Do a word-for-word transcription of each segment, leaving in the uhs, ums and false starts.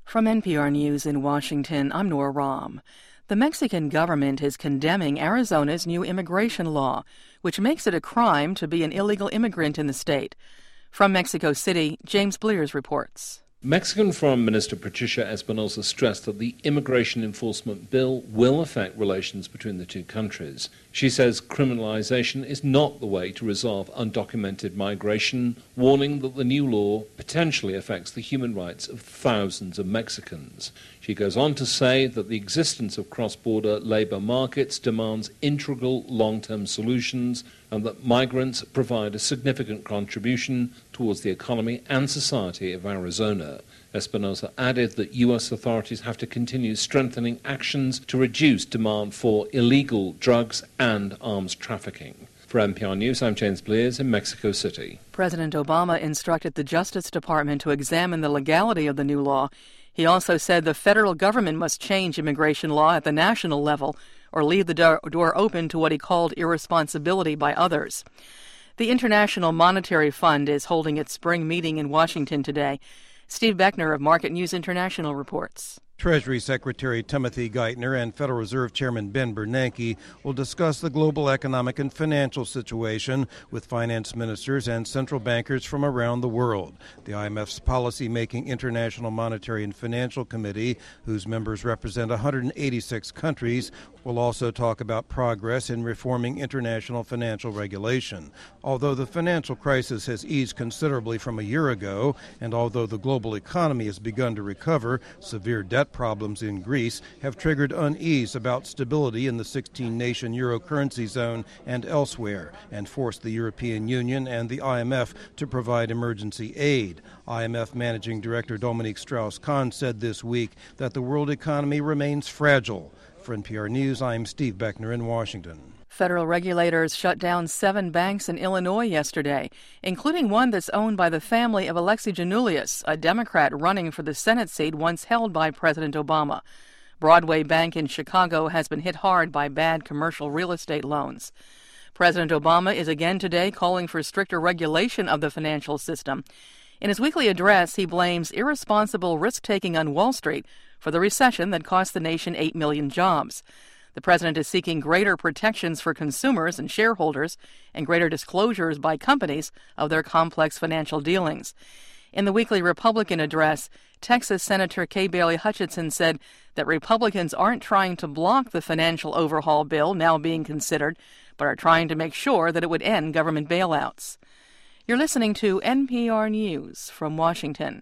From N P R News in Washington, I'm Nora Rahm. The Mexican government is condemning Arizona's new immigration law, which makes it a crime to be an illegal immigrant in the state. From Mexico City, James Blears reports. Mexican Foreign Minister Patricia Espinosa stressed that the immigration enforcement bill will affect relations between the two countries. She says criminalization is not the way to resolve undocumented migration, warning that the new law potentially affects the human rights of thousands of Mexicans. She goes on to say that the existence of cross-border labor markets demands integral long-term solutions and that migrants provide a significant contribution towards the economy and society of Arizona. Espinosa added that U S authorities have to continue strengthening actions to reduce demand for illegal drugs and arms trafficking. For N P R News, I'm James Blears in Mexico City. President Obama instructed the Justice Department to examine the legality of the new law. He also said the federal government must change immigration law at the national level or leave the door, door open to what he called irresponsibility by others. The International Monetary Fund is holding its spring meeting in Washington today. Steve Beckner of Market News International reports. Treasury Secretary Timothy Geithner and Federal Reserve Chairman Ben Bernanke will discuss the global economic and financial situation with finance ministers and central bankers from around the world. The I M F's policy-making International Monetary and Financial Committee, whose members represent one hundred eighty-six countries, will also talk about progress in reforming international financial regulation. Although the financial crisis has eased considerably from a year ago, and although the global economy has begun to recover, severe debt problems in Greece have triggered unease about stability in the sixteen-nation euro currency zone and elsewhere, and forced the European Union and the I M F to provide emergency aid. I M F Managing Director Dominique Strauss-Kahn said this week that the world economy remains fragile. For N P R News, I'm Steve Beckner in Washington. Federal regulators shut down seven banks in Illinois yesterday, including one that's owned by the family of Alexei Giannoulias, a Democrat running for the Senate seat once held by President Obama. Broadway Bank in Chicago has been hit hard by bad commercial real estate loans. President Obama is again today calling for stricter regulation of the financial system. In his weekly address, he blames irresponsible risk-taking on Wall Street for the recession that cost the nation eight million jobs. The president is seeking greater protections for consumers and shareholders and greater disclosures by companies of their complex financial dealings. In the weekly Republican address, Texas Senator Kay Bailey Hutchinson said that Republicans aren't trying to block the financial overhaul bill now being considered, but are trying to make sure that it would end government bailouts. You're listening to N P R News from Washington.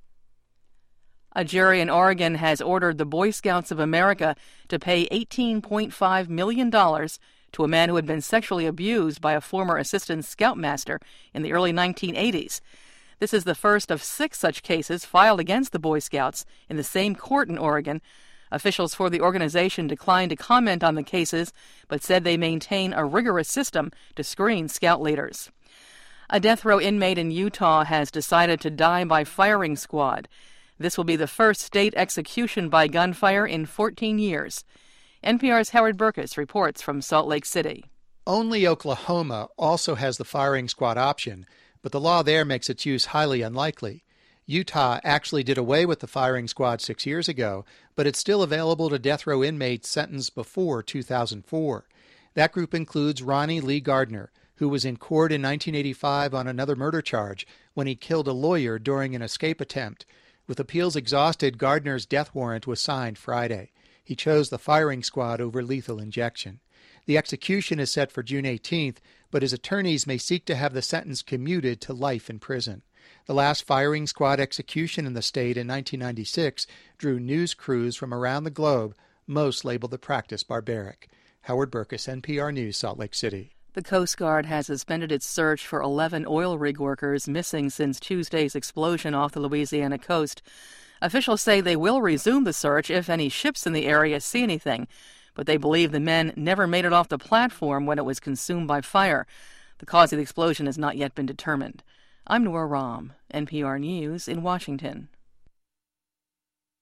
A jury in Oregon has ordered the Boy Scouts of America to pay eighteen point five million dollars to a man who had been sexually abused by a former assistant scoutmaster in the early nineteen eighties. This is the first of six such cases filed against the Boy Scouts in the same court in Oregon. Officials for the organization declined to comment on the cases, but said they maintain a rigorous system to screen scout leaders. A death row inmate in Utah has decided to die by firing squad. This will be the first state execution by gunfire in fourteen years. N P R's Howard Burkus reports from Salt Lake City. Only Oklahoma also has the firing squad option, but the law there makes its use highly unlikely. Utah actually did away with the firing squad six years ago, but it's still available to death row inmates sentenced before two thousand four. That group includes Ronnie Lee Gardner, who was in court in nineteen eighty-five on another murder charge when he killed a lawyer during an escape attempt. With appeals exhausted, Gardner's death warrant was signed Friday. He chose the firing squad over lethal injection. The execution is set for June eighteenth, but his attorneys may seek to have the sentence commuted to life in prison. The last firing squad execution in the state in nineteen ninety-six drew news crews from around the globe. Most labeled the practice barbaric. Howard Burkus, N P R News, Salt Lake City. The Coast Guard has suspended its search for eleven oil rig workers missing since Tuesday's explosion off the Louisiana coast. Officials say they will resume the search if any ships in the area see anything, but they believe the men never made it off the platform when it was consumed by fire. The cause of the explosion has not yet been determined. I'm Nora Rahm, N P R News in Washington.